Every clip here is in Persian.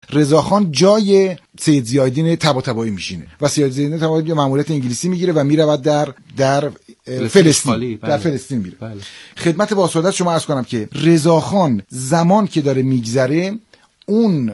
رضاخان جای سید ضیاءالدین طباطبایی میشینه و سید ضیاءالدین طباطبایی مأموریت انگلیسی میگیره و میرود در فلسطین در فلسطین میره. بله. خدمت با سعادت شما عرض کنم که رضاخان زمان که داره میگذره اون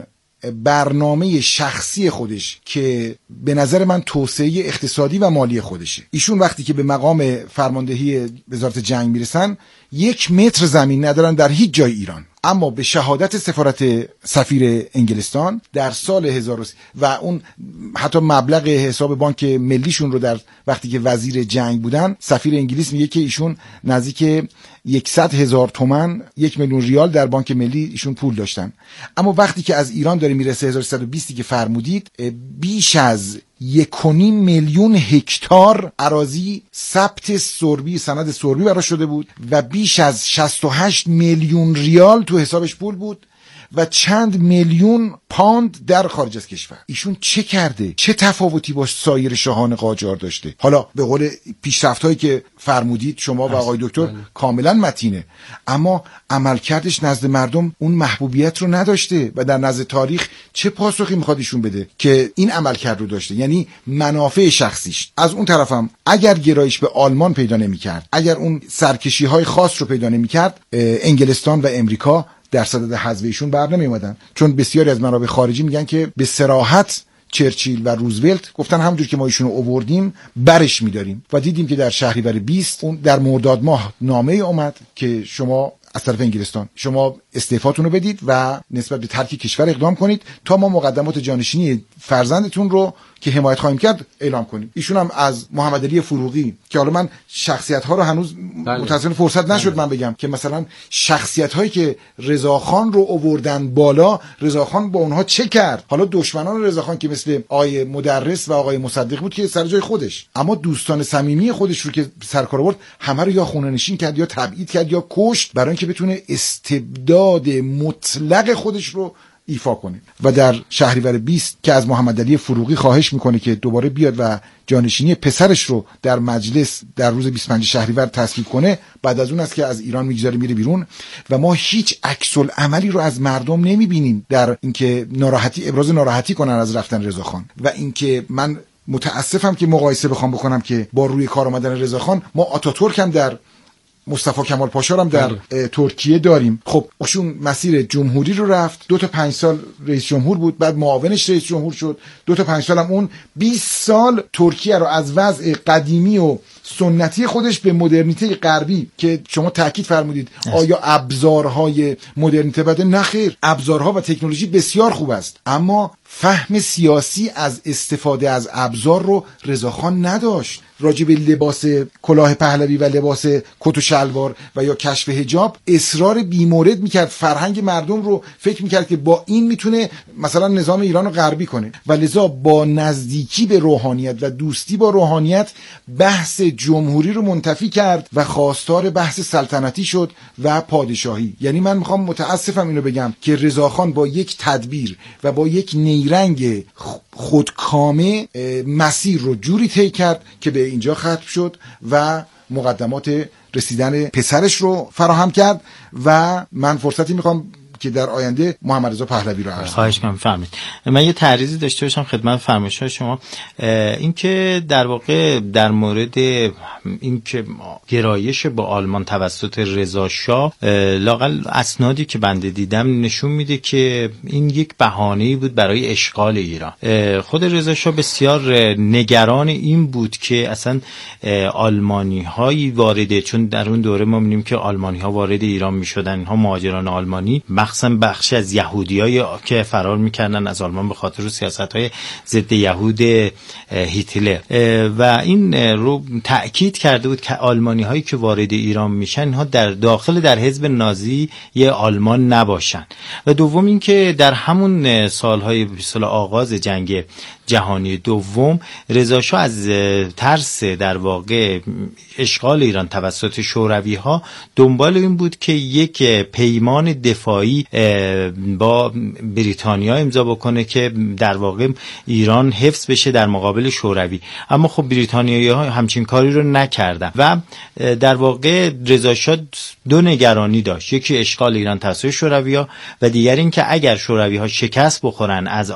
برنامه شخصی خودش که به نظر من توسعه اقتصادی و مالی خودشه، ایشون وقتی که به مقام فرماندهی وزارت جنگ میرسن 1 متر زمین ندارن در هیچ جای ایران، اما به شهادت سفارت سفیر انگلستان در سال 1000 و اون حتی مبلغ حساب بانک ملیشون رو در وقتی که وزیر جنگ بودن، سفیر انگلیس میگه که ایشون نزدیک 100,000 تومان 1 میلیون ریال در بانک ملی ایشون پول داشتن. اما وقتی که از ایران داره میرسه 1320 که فرمودید، بیش از 1.5 میلیون هکتار اراضی ثبت سربی سند سربی براش شده بود و بیش از 68 میلیون ریال تو حسابش پول بود و چند میلیون پوند در خارج از کشور. ایشون چه کرده؟ چه تفاوتی با سایر شاهان قاجار داشته؟ حالا به قول پیشرفت‌هایی که فرمودید شما و آقای دکتر کاملا متینه، اما عملکردش نزد مردم اون محبوبیت رو نداشته و در نزد تاریخ چه پاسخی میخواد ایشون بده که این عملکرد رو داشته؟ یعنی منافع شخصیش. از اون طرفم اگر گرایش به آلمان پیدا نمی‌کرد، اگر اون سرکشی‌های خاص رو پیدا نمی‌کرد، انگلستان و امریکا در صدد حذف ایشون بر نمی اومدن، چون بسیاری از منابع خارجی میگن که به صراحت چرچیل و روزولت گفتن همونجور که ما ایشونو آوردیم برش می‌داریم و دیدیم که در شهریور 20 اون در مرداد ماه نامه اومد که شما از طرف انگلستان شما استعفاتون رو بدید و نسبت به ترک کشور اقدام کنید تا ما مقدمات جانشینی فرزندتون رو که حمایت خواهیم کرد اعلام کنیم. ایشون هم از محمد علی فروغی که حالا من شخصیت ها رو هنوز متأسفانه فرصت نشد من بگم که مثلا شخصیت هایی که رضاخان رو آوردن بالا، رضاخان با اونها چه کرد؟ حالا دشمنان رضاخان که مثل آقای مدرس و آقای مصدق بود که سر جای خودش، اما دوستان صمیمی خودش رو که سرکار آورد همه رو یا خونه نشین کرد یا تبعید کرد یا کشت برای اینکه بتونه استبداد مطلق خودش رو ایفا کنه. و در شهریور 20 که از محمد علی فروغی خواهش میکنه که دوباره بیاد و جانشینی پسرش رو در مجلس در روز 25 شهریور تصویب کنه، بعد از اون است که از ایران میگذاره میره بیرون و ما هیچ عکس العملی رو از مردم نمیبینیم در اینکه ابراز ناراحتی کنن از رفتن رضاخان. و اینکه من متاسفم که مقایسه بخوام بکنم که با روی کار آمدن رضاخان ما آتاتورک هم در مصطفی کمال پاشا هم در ترکیه داریم. خب ایشون مسیر جمهوری رو رفت، 2 تا 5 سال رئیس جمهور بود، بعد معاونش رئیس جمهور شد، 2 تا 5 سال هم اون 20 سال ترکیه رو از وضع قدیمی و سنتی خودش به مدرنیته غربی که شما تاکید فرمودید آیا ابزارهای مدرنیته بده؟ نه خیر، ابزارها و تکنولوژی بسیار خوب است، اما فهم سیاسی از استفاده از ابزار رو رضاخان نداشت. راجع به لباس کلاه پهلوی و لباس کت و شلوار و یا کشف حجاب اصرار بیمورد میکرد، فرهنگ مردم رو فکر میکرد که با این میتونه مثلا نظام ایران رو غربی کنه و لذا با نزدیکی به روحانیت و دوستی با روحانیت بحث جمهوری رو منتفی کرد و خواستار بحث سلطنتی شد و پادشاهی. یعنی من میخوام متاسفم اینو بگم که رضاخان با یک تدبیر و با یک نیرنگ خودکامه مسیر رو جوری طی کرد که به اینجا ختم شد و مقدمات رسیدن پسرش رو فراهم کرد. و من فرصتی میخوام که در آینده محمد رضا پهلوی رو عرض خواهش کنم. فهمید. من یه تعریضی داشته باشم خدمت فرمایشات شما، این که در واقع در مورد این که گرایش با آلمان توسط رضا شاه، لااقل اسنادی که بنده دیدم نشون میده که این یک بهانه‌ای بود برای اشغال ایران. خود رضا شاه بسیار نگران این بود که اصلا آلمانی‌هایی وارد، چون در اون دوره ما می‌بینیم که آلمانی‌ها وارد ایران می‌شدن، اینها مهاجران آلمانی، مخصوصا بخشی از یهودیایی که فرار می‌کردن از آلمان به خاطر سیاست‌های ضد یهود هیتلر، و این رو تأکید کرده بود که آلمانی‌هایی که وارد ایران میشن اینها در حزب نازی آلمان نباشن. و دوم این که در همون سالهای آغاز جنگ جهانی دوم رضا شاه از ترس در واقع اشغال ایران توسط شوروی‌ها دنبال این بود که یک پیمان دفاعی شوروی با بریتانیا امضا بکنه که در واقع ایران حفظ بشه در مقابل شوروی. اما خب بریتانیایی‌ها همچین کاری رو نکردن و در واقع رضا شاه دو نگرانی داشت، یکی اشغال ایران توسط شوروی‌ها و دیگر این که اگر شوروی‌ها شکست بخورن از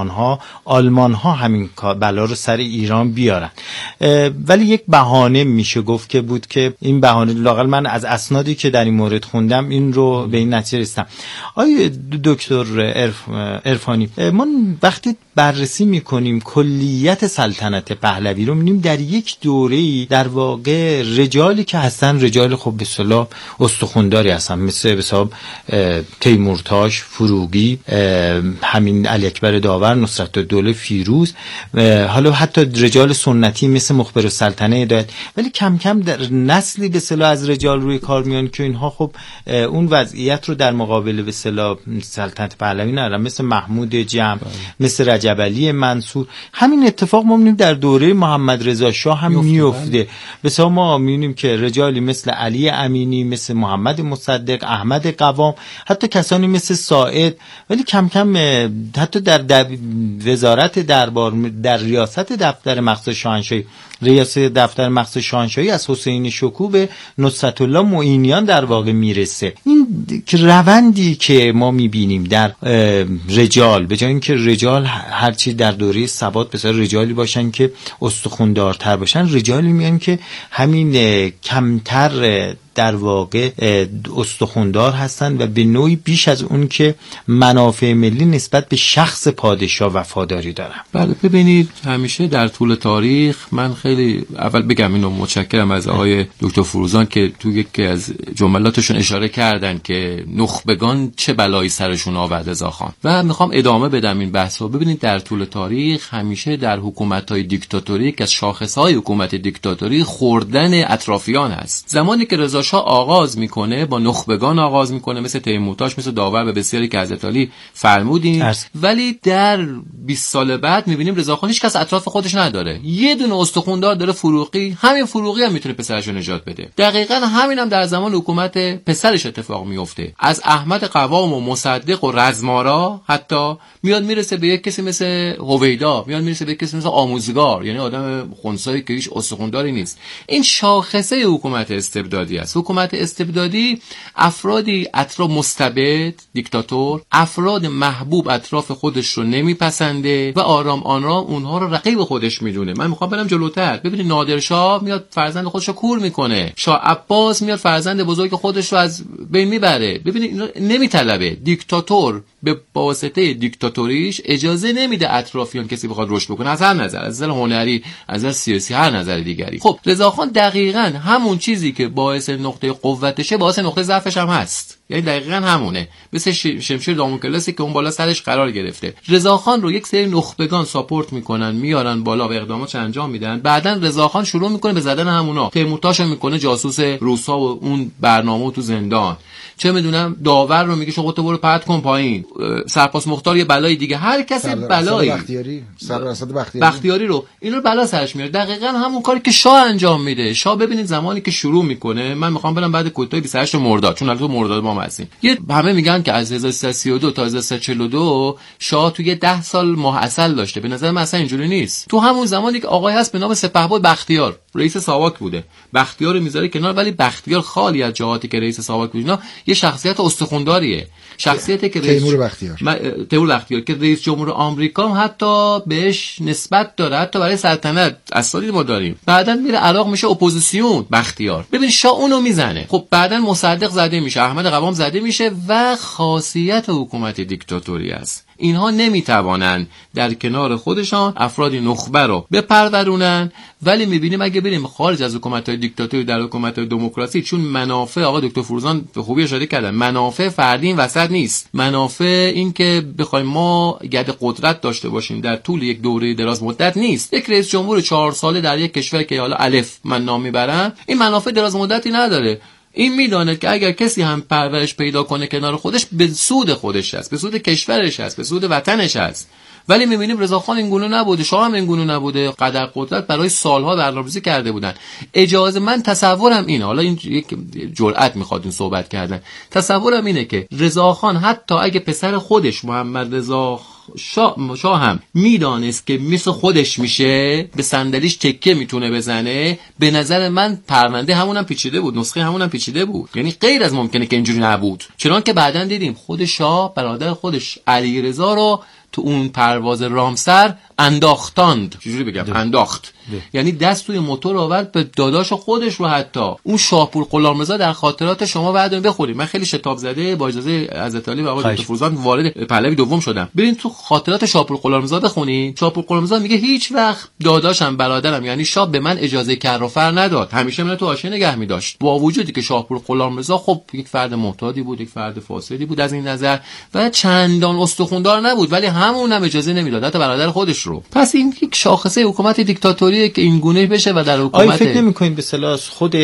آلمان‌ها همین بلا رو سر ایران بیارن. ولی یک بهانه میشه گفت که بود که این بهانه، لااقل من از اسنادی که در این مورد خوندم این رو به این نتیجه رسیدم. آیه دکتر عرفانی، ما وقتی بررسی میکنیم کلیت سلطنت پهلوی رو میبینیم در یک دوره‌ای در واقع رجالی که هستن رجال خب به اصطلاح استخونداری هستن، مثل به حساب تیمورتاش، فروغی، همین علی اکبر داور، نصرت‌الدوله فیروز، حالا حتی رجال سنتی مثل مخبرالسلطنه هدایت، ولی کم کم در نسلی به اصطلاح از رجال روی کار میان که اینها خب اون وضعیت رو در مقابل به اصطلاح سلطنت پهلوی ندارن، مثل محمود جمع، مثل رجب علی منصور. همین اتفاق ما می‌بینیم در دوره محمد رضا شاه هم میفته. مثلا ما می‌بینیم که رجالی مثل علی امینی، مثل محمد مصدق، احمد قوام، حتی کسانی مثل ساعد، ولی کم کم حتی در وزارت دربار، در ریاست دفتر مقصد شاهنشاهی، ریاست دفتر مقصد شاهنشاهی از حسین شکوه به نصرت الله معینیان در واقع میرسه. این روندی که ما میبینیم در رجال، به جای اینکه رجال هرچی در دوره ثبات بسیار رجالی باشن که استخوندارتر باشن، رجالی میان که همین کمتر در واقع استخوندار هستن و به نوعی بیش از اون که منافع ملی نسبت به شخص پادشاه وفاداری دارن. بله، ببینید همیشه در طول تاریخ، من خیلی اول بگم اینو، متشکرم از آقای دکتر فروزان که تو یکی از جملاتشون اشاره کردن که نخبگان چه بلایی سرشون آورد رضاخان، و میخوام ادامه بدم این بحثو. ببینید در طول تاریخ همیشه در حکومت‌های دیکتاتوری که از شاخص‌های حکومت دیکتاتوری خوردن اطرافیان هست. زمانی که رضا شاه آغاز میکنه با نخبگان آغاز میکنه، مثل تیمورتاش، مثل داور و بسیاری که حضرت علی فرمودین، ولی در 20 سال بعد میبینیم رضاخان هیچ کس اطراف خودش نداره، یه دونه استخوندار داره، فروغی. همین فروغی هم میتونه پسرش رو نجات بده. دقیقاً همین هم در زمان حکومت پسرش اتفاق میفته. از احمد قوام و مصدق و رزمارا حتی میاد میرسه به یک کسی مثل هویدا، میاد میرسه به یک کسی مثل آموزگار، یعنی آدم خنثایی که هیچ استخونداری نیست. این شاخصه حکومت استبدادی است. حکومت استبدادی افرادی اطراف مستبد، دیکتاتور، افراد محبوب اطراف خودش رو نمیپسنده و آرام آرام اونها رو رقیب خودش میدونه. من میخوام برم جلوتر. ببینید نادرشاه میاد فرزند خودش رو کور میکنه، شاه عباس میاد فرزند بزرگ خودش رو از بین میبره. ببینید اینا نمیطلبه. دیکتاتور به واسطه دیکتاتوریش اجازه نمیده اطرافیان کسی بخواد رشد بکنه، از هر نظر، از نظر هنری، از نظر سیاسی، هر نظر دیگری. خب رضاخان دقیقاً همون چیزی که باعث نقطه قوتشه باعث نقطه ضعفش هم هست، یعنی دقیقاً همونه، مثل شمشیر داموکلسی که اون بالا سرش قرار گرفته. رضاخان رو یک سری نخبگان ساپورت میکنن، میارن بالا و اقداماتش انجام میدن. بعدن رضاخان شروع میکنه به زدن همونا. تیمورتاشو میکنه جاسوس روسا و اون برنامه تو زندان. چه میدونم داور رو میگه شما تو برو پرت کن پایین. سرپاس مختار یه بلای دیگه، هر کسی بلایی، بختیاری رو اینو بلا سرش میاره. دقیقاً همون کاری که شاه انجام میده. شاه ببینید زمانی که شروع میکنه، من میخوام برم بعد کودتای 28 مرداد، چون البته مرداد ما هستیم، یه همه میگن که از 1332 تا 1342 شاه توی 10 سال ماه عسل داشته. به نظر من اصلا اینجوری نیست. تو همون زمانی که آقای هست به نام سپهبد بختیار، رئیس ساواک بوده، بختیار رو میذاره کنار، ولی بختیار خالی از جهاتی که رئیس ساواک بود اینا، یه شخصیت استخونداریه، شخصیتی که تیمور بختیار که رئیس جمهور آمریکا هم حتی بهش نسبت داره، حتی برای سلطنت اساسی ما داریم. بعدن میره عراق میشه اپوزیسیون بختیار. ببین شاه اونو میزنه. خب بعدن مصدق زده میشه، احمد قوام زده میشه و خاصیت حکومت دیکتاتوری است. اینها نمیتوانن در کنار خودشان افرادی نخبه رو بپرورونن. ولی میبینیم اگه بریم خارج از حکومت‌های دیکتاتوری در حکومت‌های دموکراسی، چون منافع، آقا دکتر فروزان به خوبی اشاره کردن، منافع فردی این وسط نیست. منافع این که بخوایم ما گرد قدرت داشته باشیم در طول یک دوره دراز مدت نیست. یک رئیس جمهور 4 ساله در یک کشور که حالا الف من نام میبرم، این منافع دراز مدتی نداره. این میداند که اگر کسی هم پرورش پیدا کنه کنار خودش، به سود خودش است، به سود کشورش است، به سود وطنش است. ولی می‌بینیم رضاخان اینگونه نبوده، شاه هم اینگونه نبوده. قدر قدرت برای سالها برنامه‌ریزی کرده بودن. اجازه من تصورم اینه، حالا این یک جرأت میخواد این صحبت کردن، تصورم اینه که رضاخان حتی اگه پسر خودش محمد رضا شاه هم میدانست که مثل خودش میشه، به صندلیش تکه میتونه بزنه، به نظر من پرونده همونم پیچیده بود، نسخه همونم پیچیده بود. یعنی غیر از ممکنه که اینجوری نبود، چون که بعداً دیدیم خود شاه برادر خودش علیرضا رو تو اون پرواز رامسر انداختاند. چجوری بگم؟ انداخت. یعنی دست توی موتور آورد به داداش خودش رو. حتی اون شاپور غلامرضا در خاطرات شما بعداً بخونید، من خیلی شتاب زده با اجازه حضرت علی و آقای دکتر فروزان وارد پهلوی دوم شدم، برین تو خاطرات شاپور غلامرضا بخونید. شاپور غلامرضا میگه هیچ وقت داداشم برادرم یعنی شاه به من اجازه کر و فر نداد، همیشه من تو حاشیه نگه می‌داشت، با وجودی که شاپور غلامرضا خب یک فرد معتادی بود، یک فرد فاسدی بود از این نظر و چندان استخوندار نبود، ولی همونم اجازه نمیداد حتی برادر خودش رو. پس این یک شاخصه حکومت دیکتاتوریه که این گونه بشه و در حکومت فکر نمی‌کنید به اصطلاح خود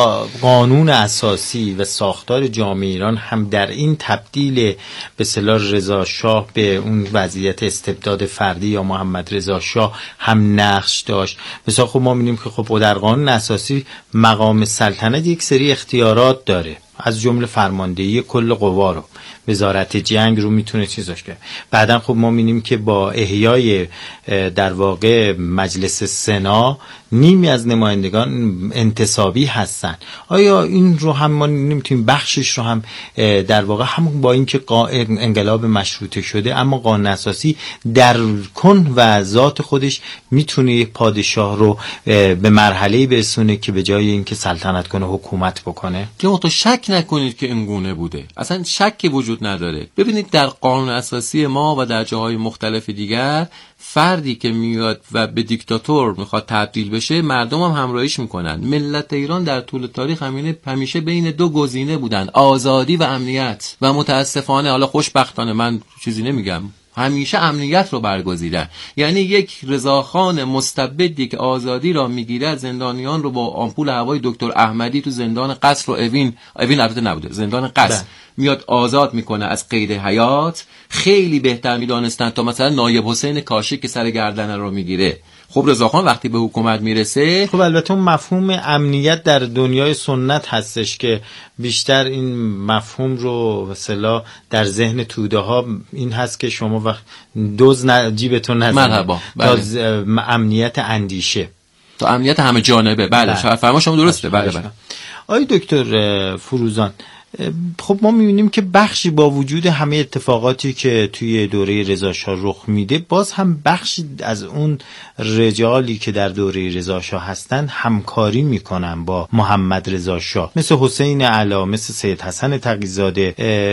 قانون اساسی و ساختار جامعه ایران هم در این تبدیل به اصطلاح رضا شاه به اون وضعیت استبداد فردی یا محمد رضا شاه هم نقش داشت؟ مثلا خب ما می‌بینیم که خب در قانون اساسی مقام سلطنت یک سری اختیارات داره، از جمله فرماندهی کل قوا رو، وزارت جنگ رو میتونه چیزاش کنه. بعدم خب ما می‌بینیم که با احیای در واقع مجلس سنا نیمی از نمایندگان انتصابی هستن. آیا این رو هم ما نمیتونیم بخشش رو هم در واقع همون با اینکه انقلاب مشروطه شده اما قانون اساسی در کن و ذات خودش میتونه یک پادشاه رو به مرحله‌ای برسونه که به جای اینکه سلطنت کنه حکومت بکنه؟ که تو شک نکنید که این گونه بوده، اصلا شکی وجود نداره. ببینید در قانون اساسی ما و در جاهای مختلف دیگر فردی که میاد و به دیکتاتور میخواد تبدیل بشه، مردم هم همراهیش میکنن. ملت ایران در طول تاریخ همیشه بین دو گزینه بودن، آزادی و امنیت، و متاسفانه حالا خوشبختانه من چیزی نمیگم، همیشه امنیت رو برگزیدن. یعنی یک رضاخان مستبدی که آزادی را میگیره، زندانیان رو با آمپول هوای دکتر احمدی تو زندان قصر و اوین البته نبوده، زندان قصر میاد آزاد میکنه از قید حیات، خیلی بهتر میدانستن تا مثلا نایب حسین کاشی که سر گردن رو میگیره. خب رضاخان وقتی به حکومت میرسه، خب البته اون مفهوم امنیت در دنیای سنت هستش که بیشتر این مفهوم رو مثلا در ذهن توده ها این هست که شما وقت جیبتون نزنید، مرحبا، تا امنیت اندیشه، تا امنیت همه جانبه. بله فرما شما درسته. بله. آقای دکتر فروزان، خب ما می‌بینیم که بخشی با وجود همه اتفاقاتی که توی دوره رضا شاه رخ میده، باز هم بخشی از اون رجالی که در دوره رضا شاه هستن همکاری میکنن با محمد رضا شاه، مثل حسین علا، مثل سید حسن تقی‌زاده،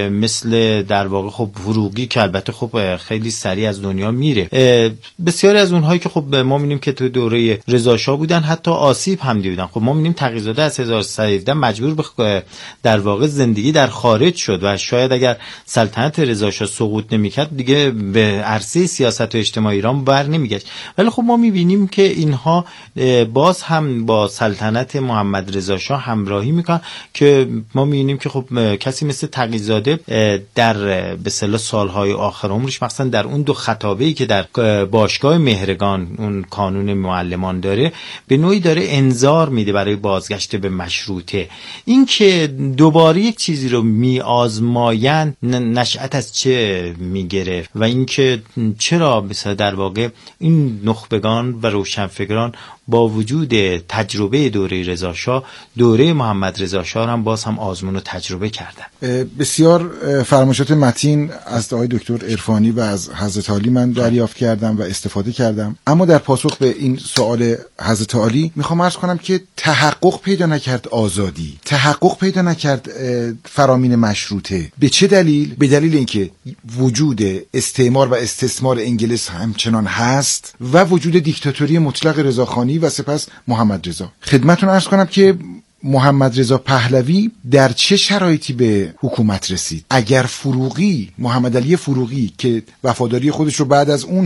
مثل در واقع خب فروغی که البته خب خیلی سریع از دنیا میره. بسیاری از اونهایی که خب ما می‌بینیم که توی دوره رضا شاه بودن حتی آسیب هم دیدن. خب ما می‌بینیم تقی‌زاده از 1317 مجبور به در واقع زندگی در خارج شد و شاید اگر سلطنت رضا شاه سقوط نمی‌کرد دیگه به عرصه سیاست و اجتماع ایران بر نمیگشت. ولی خب ما می‌بینیم که اینها باز هم با سلطنت محمد رضا شاه همراهی میکنن که ما می‌بینیم که خب کسی مثل تقی‌زاده در به اصطلاح سالهای آخر عمرش، مثلا در اون دو خطابه‌ای که در باشگاه مهرگان اون کانون معلمان داره، به نوعی داره انذار میده برای بازگشت به مشروطه. این که دوباره یک چیزی رو میآزماین نشأت از چه میگیره و اینکه چرا مثلا در واقع این نخبگان و روشنفکران با وجود تجربه دوره رضا شاه، دوره محمد رضا شاه هم باز هم آزمون و تجربه کردن. بسیار فرمایشات متین از آقای دکتر عرفانی و از حضرت علی من دریافت کردم و استفاده کردم. اما در پاسخ به این سوال حضرت علی میخوام عرض کنم که تحقق پیدا نکرد آزادی، تحقق پیدا نکرد فرامین مشروطه. به چه دلیل؟ به دلیل اینکه وجود استعمار و استثمار انگلیس همچنان هست و وجود دیکتاتوری مطلق رضاخانی و سپس محمد رضا. خدمتتون عرض کنم که محمد رضا پهلوی در چه شرایطی به حکومت رسید؟ اگر فروغی، محمد علی فروغی که وفاداری خودش رو بعد از اون همه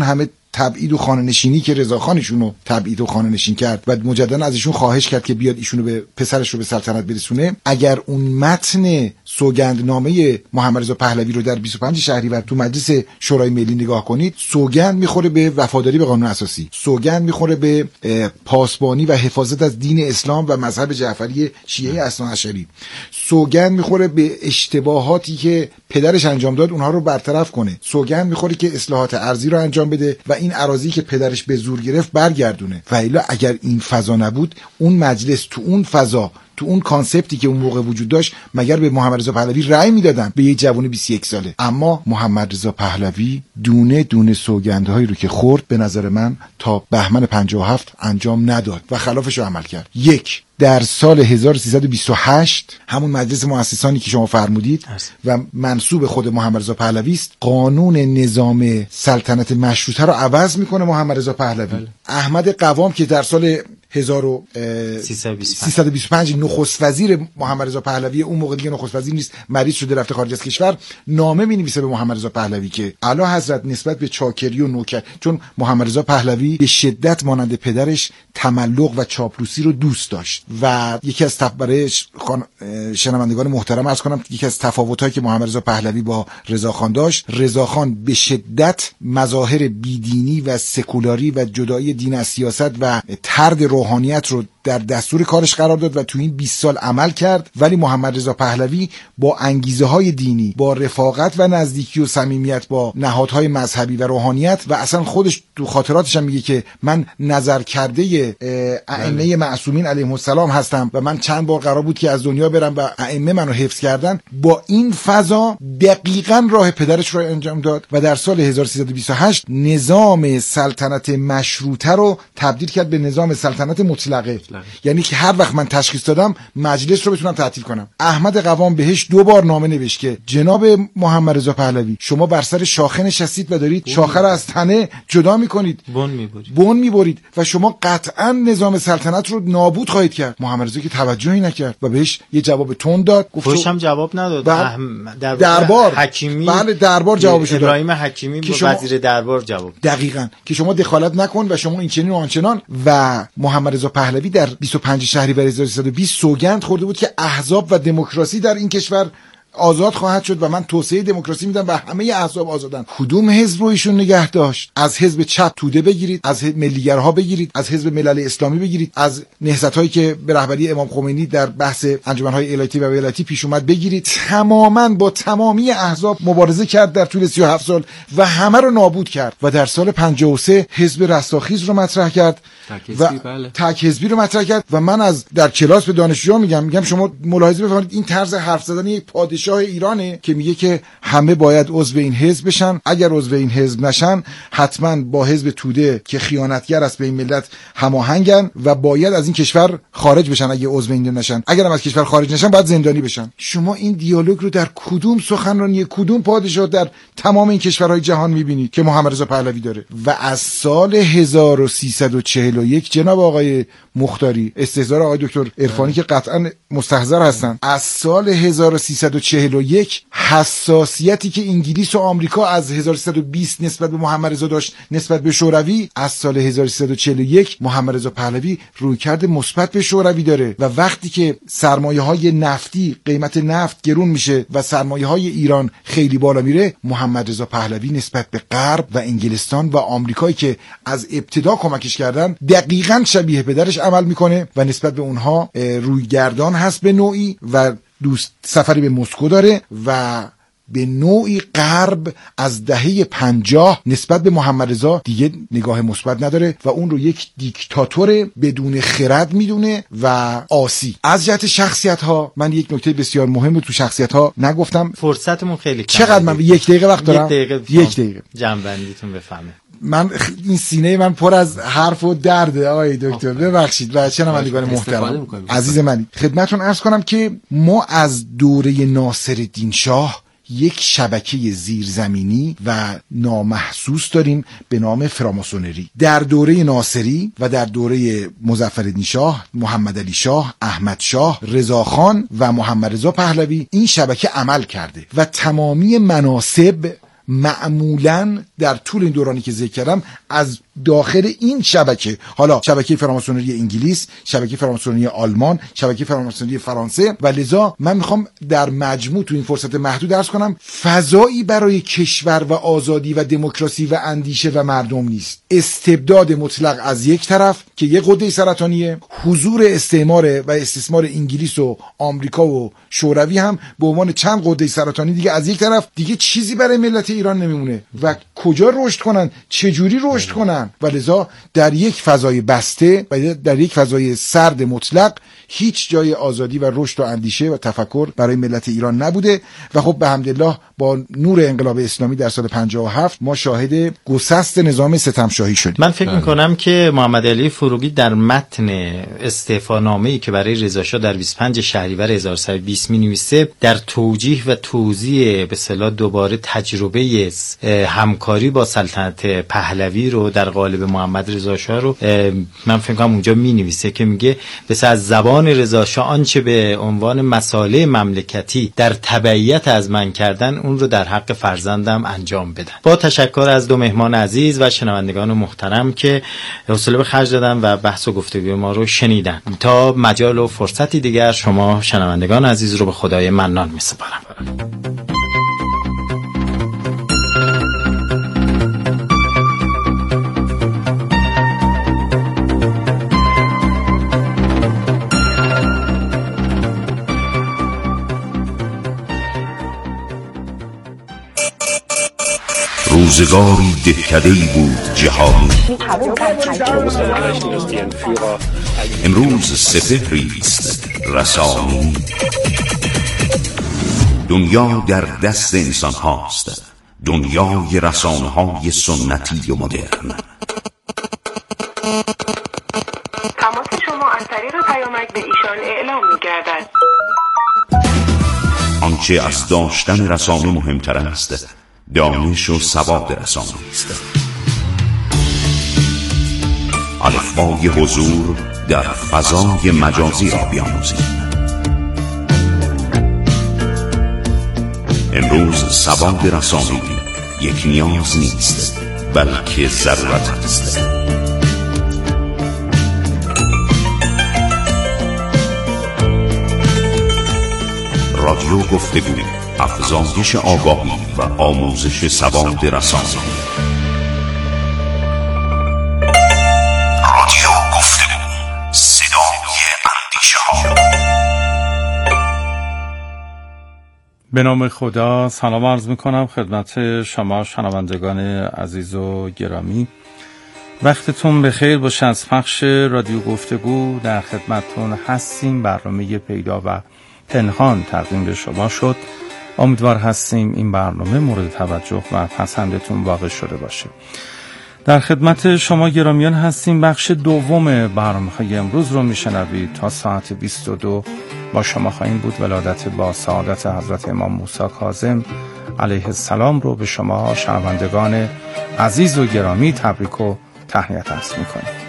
تبعید و خانه‌نشینی که رضاخانشون رو تبعید و خانه‌نشین کرد و مجددا از ایشون خواهش کرد که بیاد ایشونو به پسرش رو به سلطنت برسونه، اگر اون متن سوگندنامه محمد رضا پهلوی رو در 25 شهریور تو مجلس شورای ملی نگاه کنید، سوگند میخوره به وفاداری به قانون اساسی، سوگند میخوره به پاسبانی و حفاظت از دین اسلام و مذهب جعفری شیعه اثناعشری، سوگند میخوره به اشتباهاتی که پدرش انجام داد اونها رو برطرف کنه، سوگند میخوره که اصلاحات ارضی رو انجام بده و این اراضی که پدرش به زور گرفت برگردونه. و الا اگر این فضا نبود، اون مجلس تو اون فضا، تو اون کانسپتی که اون موقع وجود داشت، مگر به محمد رضا پهلوی رأی میدادن، به یه جوون 21 ساله؟ اما محمد رضا پهلوی دونه دونه سوگندهایی رو که خورد به نظر من تا بهمن 57 انجام نداد و خلافش رو عمل کرد. یک، در سال 1328 همون مجلس مؤسسانی که شما فرمودید و منسوب خود محمد رضا پهلوی است، قانون نظام سلطنت مشروطه رو عوض میکنه محمد رضا پهلوی. احمد قوام که در سال 1325 نخست وزیر محمد رضا پهلوی، اون موقع دیگه نخست وزیر نیست، مریض شده رفته خارج از کشور، نامه می‌نویسه به محمد رضا پهلوی که اعلی حضرت نسبت به چاکری و نوکر، چون محمد رضا پهلوی به شدت مانند پدرش تملق و چاپلوسی رو دوست داشت و یکی از برای شنوندگان محترم عرض کنم یکی از تفاوت‌هایی که محمد رضا پهلوی با رضاخان داشت، رضاخان به شدت مظاهر بیدینی و سکولاری و جدایی دین از سیاست و طرد روحانیت رو در دستور کارش قرار داد و تو این 20 سال عمل کرد، ولی محمد رضا پهلوی با انگیزه‌های دینی، با رفاقت و نزدیکی و صمیمیت با نهادهای مذهبی و روحانیت، و اصلا خودش تو خاطراتش هم میگه که من نظر کرده ائمه معصومین علیهم السلام هستم و من چند بار قرار بود که از دنیا برم و ائمه منو حفظ کردن. با این فضا دقیقاً راه پدرش رو انجام داد و در سال 1328 نظام سلطنت مشروطه رو تبدیل کرد به نظام سلطنت مطلقه. یعنی که هر وقت من تشخیص دادم مجلس رو بتونم تعطیل کنم. احمد قوام بهش 2 بار نامه نوشت که جناب محمد رضا پهلوی، شما بر سر شاخه نشستید و دارید شاخه رو از تنه جدا میکنید، بن میبرید و شما قطعا نظام سلطنت رو نابود خواهید کرد. محمد رضا که توجهی نکرد و بهش یه جواب تند داد. خودش هم جواب نداد. دربار حکیمی، بله دربار جوابش داد. ابراهیم حکیمی وزیر دربار جواب. دقیقاً که شما دخالت نکن و شما این چنین و آنچنان. و محمد رضا پهلوی در 25 شهریور 1320 سوگند خورده بود که احزاب و دموکراسی در این کشور آزاد خواهد شد و من توسعه دموکراسی میدم و همه احزاب آزادن. کدوم حزب رو ایشون نگه داشت؟ از حزب چپ توده بگیرید، از ملیگرها بگیرید، از حزب ملل اسلامی بگیرید، از نهضت‌هایی که به رهبری امام خمینی در بحث انجمن‌های الهیاتی و ولایتی پیش اومد بگیرید، تماماً با تمامی احزاب مبارزه کرد در طول 37 سال و همه رو نابود کرد و در سال 53 حزب رستاخیز رو مطرح کرد و تک حزبی رو مطرح کرد. و من از در کلاس به دانشجوها میگم شما ملاحظه بفرمایید، این طرز حرف زدن یک پادشاه ایرانه که میگه که همه باید عضو این حزب بشن، اگر عضو این حزب نشن حتما با حزب توده که خیانتگر است به این ملت هماهنگن و باید از این کشور خارج بشن اگه عضو این نشن، اگر هم از کشور خارج نشن باید زندانی بشن. شما این دیالوگ رو در کدوم سخنرانی کدوم پادشاه در تمام این کشورهای جهان میبینید که محمد رضا پهلوی داره؟ و از سال 1341 جناب آقای مختاری، استحضار آقای دکتر عرفانی که قطعا مستحضر هستن، از سال 1341 حساسیتی که انگلیس و آمریکا از 1320 نسبت به محمد رضا داشت نسبت به شوروی، از سال 1341 محمد رضا پهلوی رویکرد مثبت به شوروی داره و وقتی که سرمایه‌های نفتی، قیمت نفت گرون میشه و سرمایه‌های ایران خیلی بالا میره، محمد رضا پهلوی نسبت به غرب و انگلستان و آمریکایی که از ابتدا کمکش کردن دقیقاً شبیه پدرش عمل میکنه و نسبت به اونها رویگردان هست به نوعی و دوست سفری به مسکو داره و به نوعی غرب از دهه 50 نسبت به محمد رضا دیگه نگاه مثبت نداره و اون رو یک دیکتاتور بدون خرد میدونه و عاصی. از جهت شخصیت ها من یک نکته بسیار مهم رو تو شخصیت ها نگفتم، فرصتمون خیلی کم. چقدر من 1 دقیقه وقت دارم؟ 1 دقیقه جنبندیتون بفهمه. من این سینه من پر از حرف و درده آقای دکتر، ببخشید. و شنوندگان محترم عزیز من، خدمتتون عرض کنم که ما از دوره ناصرالدین شاه یک شبکه زیرزمینی و نامحسوس داریم به نام فراماسونری. در دوره ناصری و در دوره مظفرالدین شاه، محمد علی شاه، احمد شاه، رضاخان و محمد رضا پهلوی این شبکه عمل کرده و تمامی مناصب معمولاً در طول این دورانی که ذکر کردم از داخل این شبکه، حالا شبکه فراماسونری انگلیس، شبکه فراماسونری آلمان، شبکه فراماسونری فرانسه، و لذا من میخوام در مجموع تو این فرصت محدود عرض کنم فضایی برای کشور و آزادی و دموکراسی و اندیشه و مردم نیست. استبداد مطلق از یک طرف که یک قده سرطانیه، حضور استعمار و استثمار انگلیس و آمریکا و شوروی هم به عنوان چند قده سرطانی دیگه از یک طرف، دیگه چیزی برای ملت ایران نمیمونه و کجا رشد کنن، چه جوری رشد کنن. و لذا در یک فضای بسته و در یک فضای سرد مطلق هیچ جای آزادی و رشد و اندیشه و تفکر برای ملت ایران نبوده. و خب به حمدالله با نور انقلاب اسلامی در سال 57 ما شاهد گسست نظام ستمشاهی شدیم. من فکر میکنم که محمد علی فروغی در متن استعفانامه‌ای که برای رضا شاه در 25 شهریور 1320 می‌نویسه در توجیه و توضیح به اصطلاح دوباره تجربه همکاری با سلطنت پهلوی رو در قالب محمد رضا شاه رو من فکر کنم اونجا می‌نویسه که میگه بس از زبان رضا شاه آنچه به عنوان مصالح مملکتی در تبعیت از من کردن اون رو در حق فرزندم انجام بدن. با تشکر از دو مهمان عزیز و شنوندگان محترم که حوصله به خرج دادن و بحث و گفتگوی ما رو شنیدن. تا مجال و فرصتی دیگر شما شنوندگان عزیز رو به خدای منان می‌سپارم. روزگاری دهکده‌ای بود جهانی، امروز سپهری است رسانی. دنیا در دست انسان هاست، دنیای رسانه های سنتی و مدرن. تماس شما از طریق پیامک به ایشان اعلام می‌گردد. آنچه از داشتن رسانه مهمتر است دانش و سواد رسانه است. الفبای حضور در فضای مجازی را بیاموزید. امروز سواد رسانه‌ای یک نیاز نیست بلکه ضرورت است. رادیو گفتگو، افزایش آگاهی و آموزش سواد رسانه‌ای. رادیو گفتگو، صدای اندیشه‌ها. به نام خدا سلام عرض میکنم خدمت شما شنوندگان عزیز و گرامی. وقتتون بخیر باشه. از پخش رادیو گفتگو در خدمتتون هستیم. برنامه پیدا و پنهان تقدیم به شما شد. امیدوار هستیم این برنامه مورد توجه و پسندتون واقع شده باشه. در خدمت شما گرامیان هستیم. بخش دوم برنامه‌های امروز رو میشنوید. تا ساعت 22 با شما خواهیم بود. ولادت با سعادت حضرت امام موسی کاظم علیه السلام رو به شما شنوندگان عزیز و گرامی تبریک و تهنیت عرض می‌کنیم.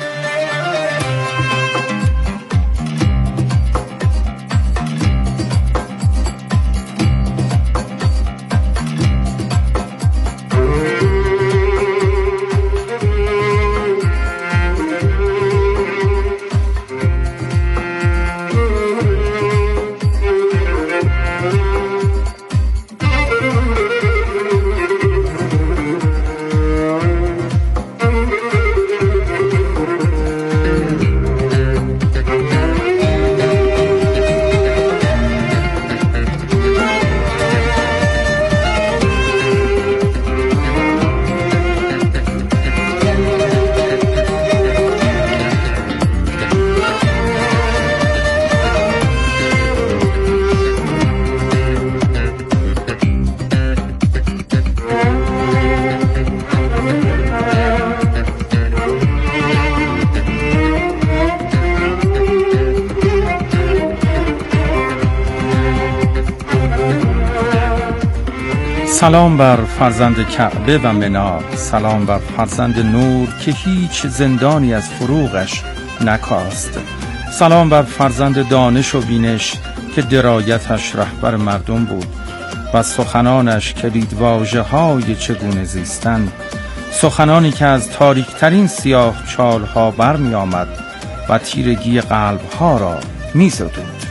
سلام بر فرزند کعبه و منا، سلام بر فرزند نور که هیچ زندانی از فروغش نکاست، سلام بر فرزند دانش و بینش که درایتش رهبر مردم بود، و سخنانش کلیدواژه های چگونه زیستن، سخنانی که از تاریکترین سیاه چالها برمی آمد و تیرگی قلبها را می زدود.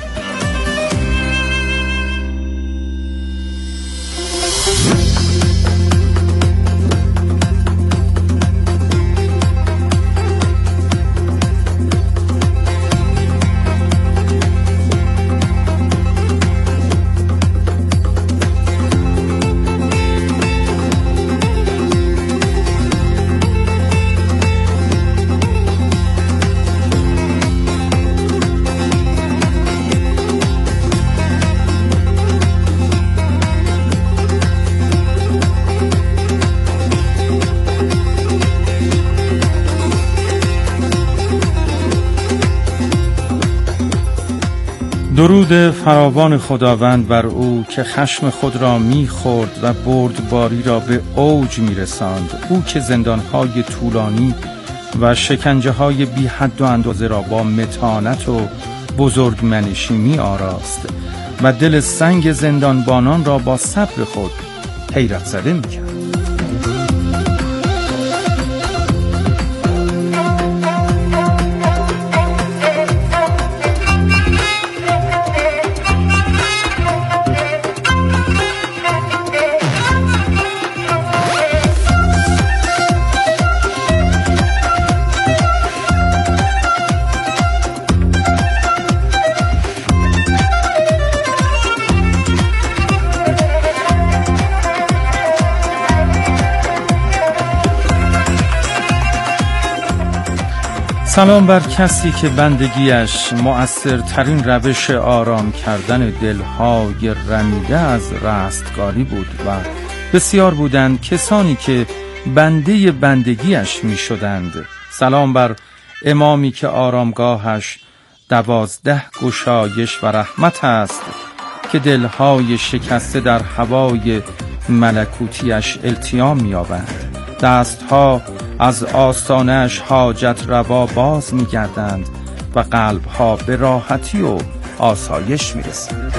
درود فراوان خداوند بر او که خشم خود را می‌خورد و بردباری را به اوج می‌رساند. او که زندان‌های طولانی و شکنجه‌های بی حد و اندازه را با متانت و بزرگمنشی می‌آراست و دل سنگ زندانبانان را با صبر خود حیرت زده می‌کرد. سلام بر کسی که بندگیش مؤثرترین روش آرام کردن دلهای رمیده از رستگاری بود و بسیار بودند کسانی که بنده بندگیش می شدند. سلام بر امامی که آرامگاهش 12 گشایش و رحمت است که دلهای شکسته در هوای ملکوتیش التیام می یابند. دستها از آستانش حاجت روا باز می گردند و قلبها به راحتی و آسایش می رسند.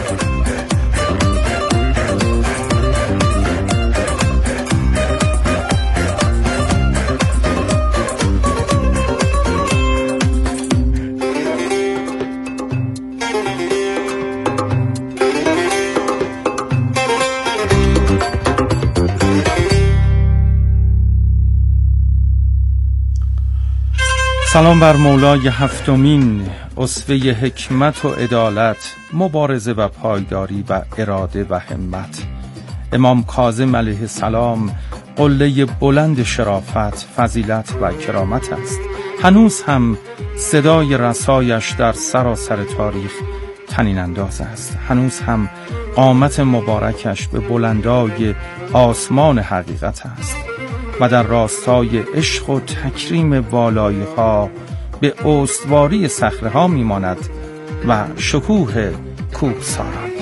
سلام بر مولای هفتمین، اسوه حکمت و عدالت، مبارزه و پایداری و اراده و همت. امام کاظم علیه السلام قله بلند شرافت، فضیلت و کرامت است. هنوز هم صدای رسایش در سراسر تاریخ طنین انداز است. هنوز هم قامت مبارکش به بلندای آسمان حقیقت است و در راستای عشق و تکریم والایی ها به استواری صخره ها میماند و شکوه کوهساران.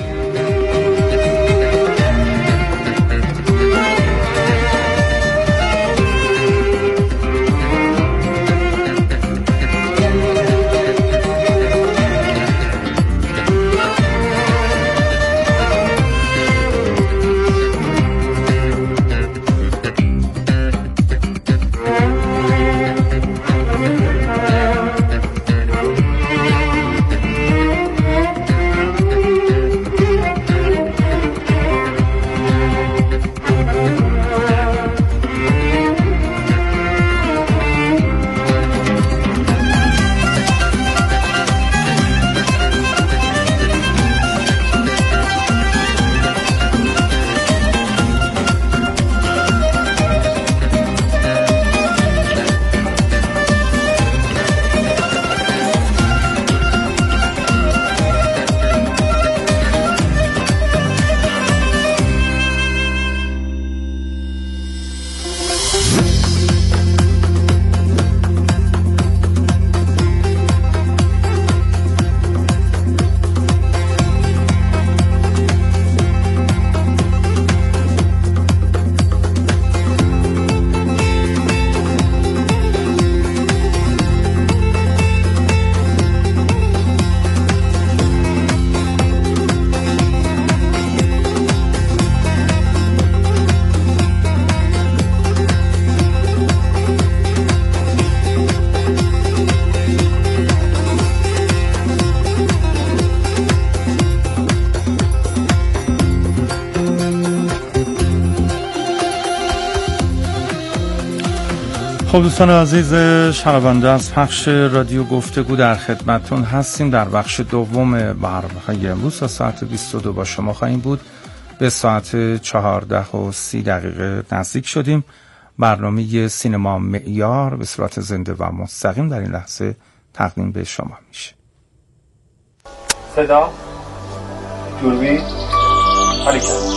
خب دوستان عزیز شنونده از پخش رادیو گفتگو در خدمتتون هستیم. در بخش دوم برنامه امروز تا ساعت 22 با شما خواهیم بود. به ساعت 14:30 نزدیک شدیم. برنامه سینما معیار به صورت زنده و مستقیم در این لحظه تقدیم به شما میشه. صدا دوربین حرکت